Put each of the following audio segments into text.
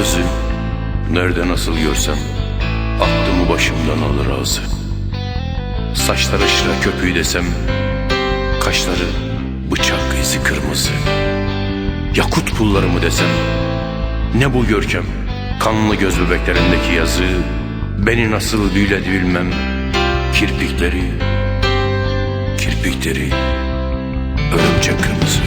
kızı nerede nasıl görsem aklımı başımdan alır ağzı. Saçları şıra köpüğü desem, kaşları bıçak izi kırmızı. Yakut pulları mı desem, ne bu görkem, kanlı göz bebeklerindeki yazı. Beni nasıl büyüledi bilmem, kirpikleri örümcek kırmızı.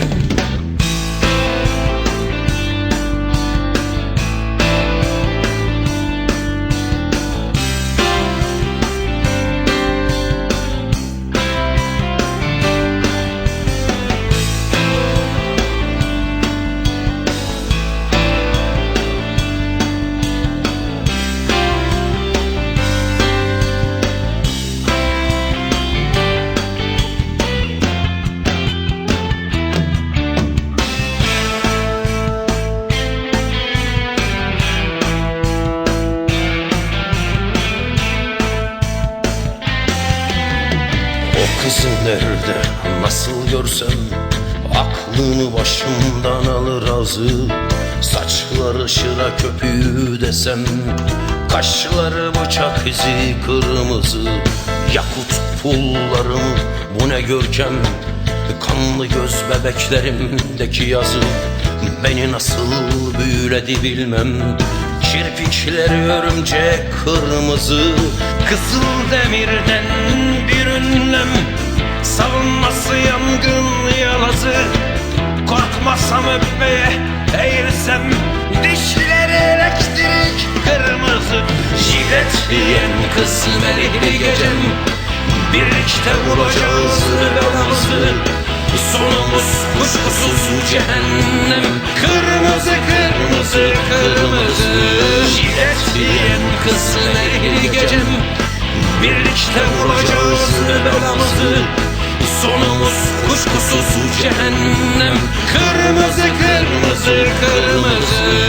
Kızı nerede nasıl görsem aklını başımdan alır ağzı. Saçları şıra köpüğü desem, kaşları bıçak izi kırmızı. Yakut pullarım bu ne görkem, kanlı göz bebeklerimdeki yazı. Beni nasıl büyüledi bilmem, kirpikleri örümcek kırmızı. Kızıl demirden bir ünlem, savunması yangın yalazı. Korkmasam öpmeye eğilsem, dişleri elektrik kırmızı. Jilet diyen kız melih gecem, birlikte vuracağız belamızı. Sonumuz kuşkusuz cehennem, kırmızı kırmızı kırmızı. Jilet diyen kız melih gecem, birlikte vuracağız belamızı. Sonumuz kuşkusuz cehennem, kırmızı kırmızı kırmızı.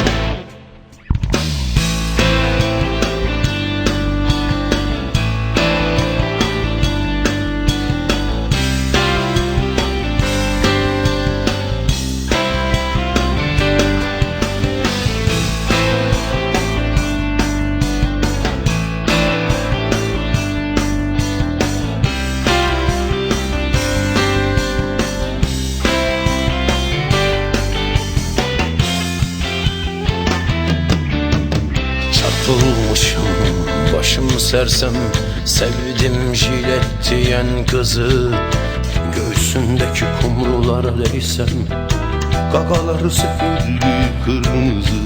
Çarpılmışım başım sersem, sevdim jilet diyen kızı. Göğsündeki kumrulara değsem, gagaları zehirli kırmızı.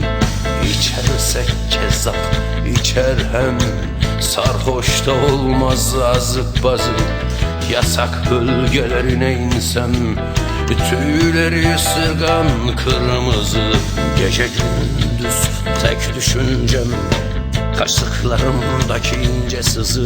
İçersek kezzap içer hem, sarhoş da olmaz azık bazı. Yasak bölgelerine insem, tüyleri ısırgan kırmızı. Gece gündüz tek düşüncem, kaşıklarımdaki ince sızı.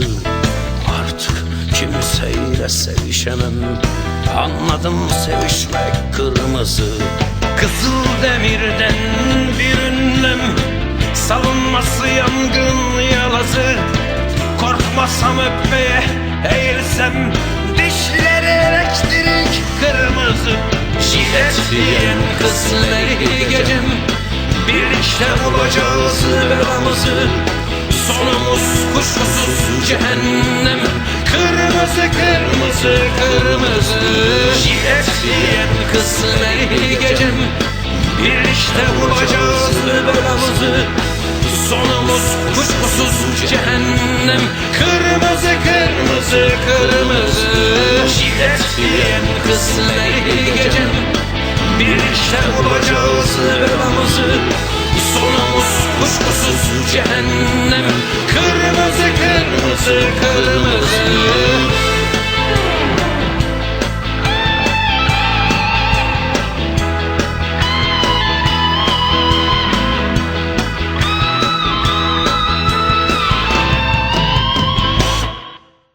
Artık kimseyle sevişemem, anladım sevişmek kırmızı. Kızıl demirden bir ünlem, savunması yangın yalazı. Korkmasam öpmeye eğilsem, dişleri elektrik kırmızı. Jilet diyen kız melih gecem, birlikte bulacağız belamızı. Sonumuz kuşkusuz cehennem, kırmızı kırmızı kırmızı. Jilet diyen kız melih gecem, birlikte bulacağız belamızı. Sonumuz kuşkusuz cehennem, kırmızı kırmızı kırmızı. Jilet diyen kız melih gecem, birlikte bulacağız belamızı. Sonumuz kuşkusuz cehennem, kırmızı kırmızı kırmızı.